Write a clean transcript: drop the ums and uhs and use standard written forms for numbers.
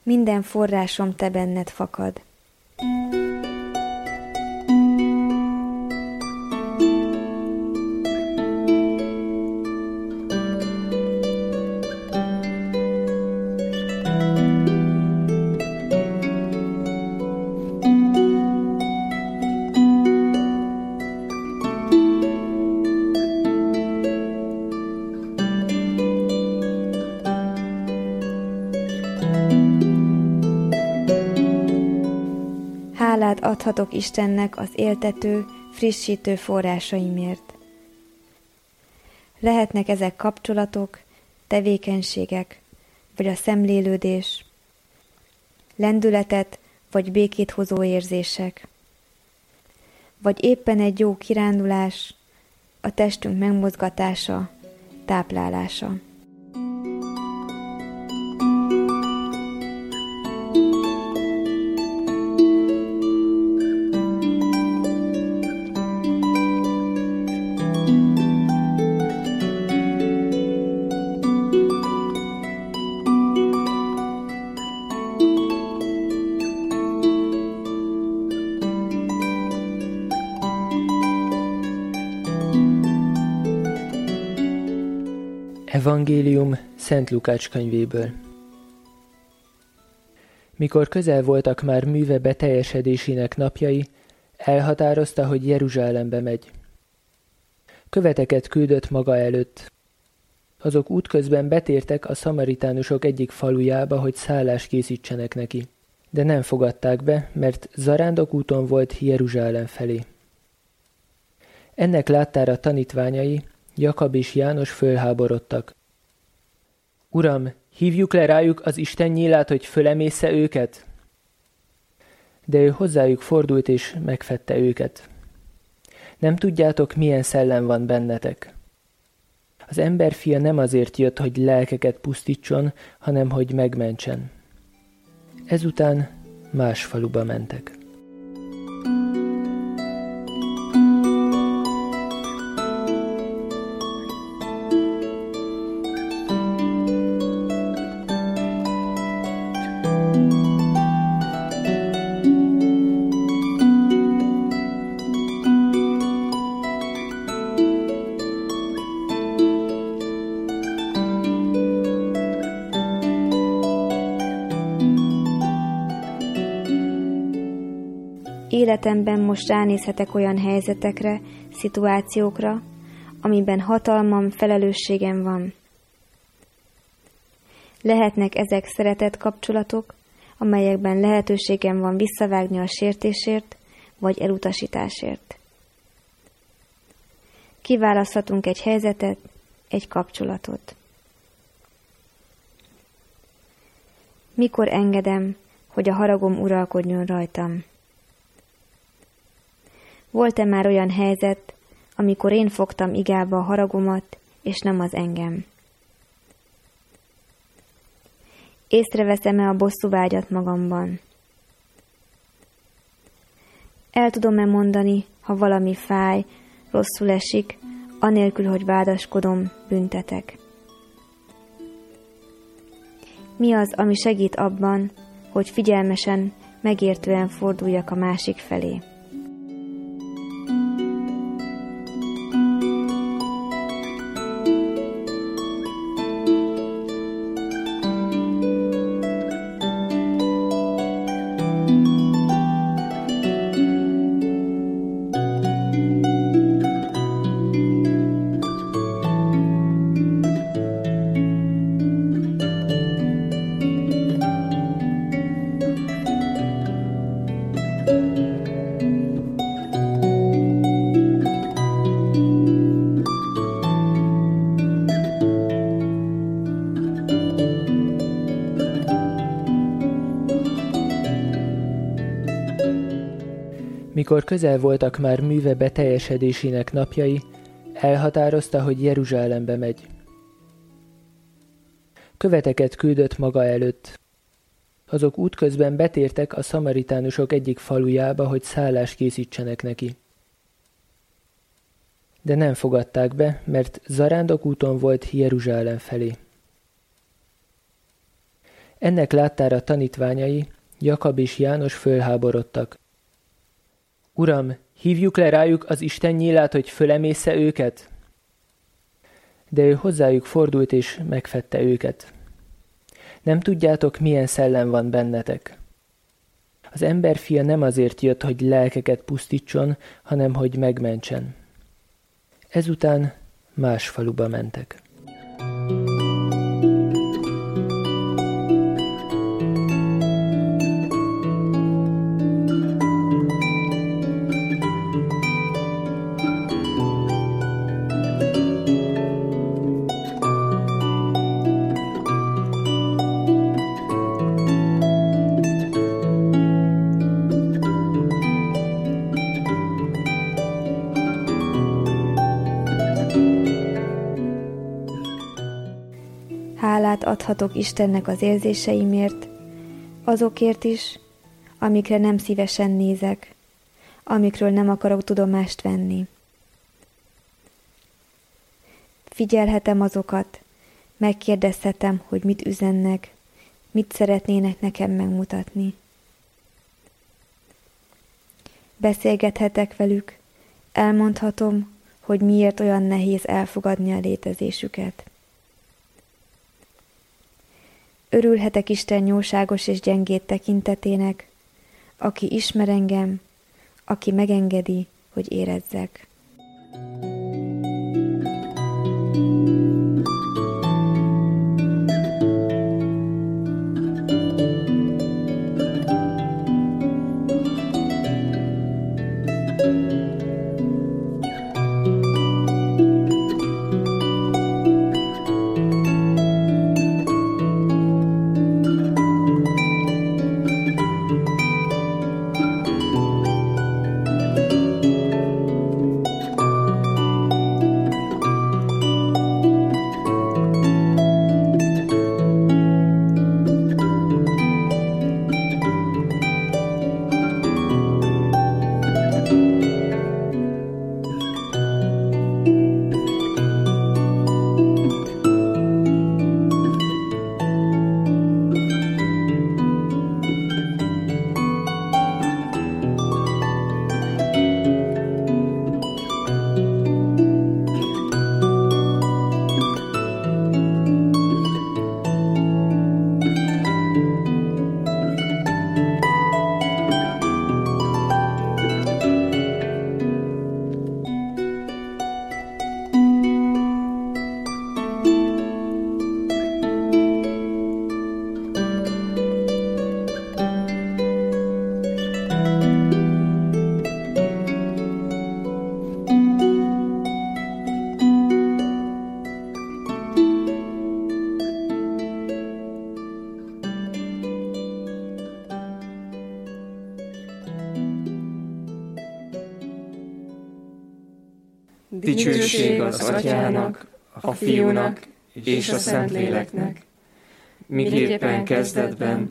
minden forrásom te benned fakad. Hálát adhatok Istennek az éltető, frissítő forrásaimért. Lehetnek ezek kapcsolatok, tevékenységek, vagy a szemlélődés, lendületet vagy békét hozó érzések, vagy éppen egy jó kirándulás, a testünk megmozgatása, táplálása. Evangélium Szent Lukács könyvéből. Mikor közel voltak már műve beteljesedésének napjai, elhatározta, hogy Jeruzsálembe megy. Követeket küldött maga előtt. Azok útközben betértek a szamaritánusok egyik falujába, hogy szállást készítsenek neki. De nem fogadták be, mert zarándokúton volt Jeruzsálem felé. Ennek láttára tanítványai, Jakab és János fölháborodtak. Uram, hívjuk le rájuk az Isten nyílát, hogy fölemészze őket? De ő hozzájuk fordult és megfedte őket. Nem tudjátok, milyen szellem van bennetek. Az emberfia nem azért jött, hogy lelkeket pusztítson, hanem hogy megmentsen. Ezután más faluba mentek. Életemben most ránézhetek olyan helyzetekre, szituációkra, amiben hatalmam, felelősségem van. Lehetnek ezek szeretett kapcsolatok, amelyekben lehetőségem van visszavágni a sértésért, vagy elutasításért. Kiválaszthatunk egy helyzetet, egy kapcsolatot. Mikor engedem, hogy a haragom uralkodjon rajtam? Volt-e már olyan helyzet, amikor én fogtam igába a haragomat, és nem az engem? Észreveszem-e a bosszúvágyat magamban? El tudom-e mondani, ha valami fáj, rosszul esik, anélkül, hogy vádaskodom, büntetek? Mi az, ami segít abban, hogy figyelmesen, megértően forduljak a másik felé? Mikor közel voltak már műve beteljesedésének napjai, elhatározta, hogy Jeruzsálembe megy. Követeket küldött maga előtt. Azok útközben betértek a szamaritánusok egyik falujába, hogy szállást készítsenek neki. De nem fogadták be, mert zarándokúton volt Jeruzsálem felé. Ennek láttára tanítványai, Jakab és János fölháborodtak. Uram, hívjuk le rájuk az Isten nyílát, hogy fölemészze őket? De ő hozzájuk fordult és megfedte őket. Nem tudjátok, milyen szellem van bennetek. Az emberfia nem azért jött, hogy lelkeket pusztítson, hanem hogy megmentsen. Ezután más faluba mentek. Hálát adhatok Istennek az érzéseimért, azokért is, amikre nem szívesen nézek, amikről nem akarok tudomást venni. Figyelhetem azokat, megkérdezhetem, hogy mit üzennek, mit szeretnének nekem megmutatni. Beszélgethetek velük, elmondhatom, hogy miért olyan nehéz elfogadni a létezésüket. Örülhetek Isten jóságos és gyengéd tekintetének, aki ismer engem, aki megengedi, hogy érezzek. Dicsőség az Atyának, a Fiúnak és a Szentléleknek, miképpen kezdetben,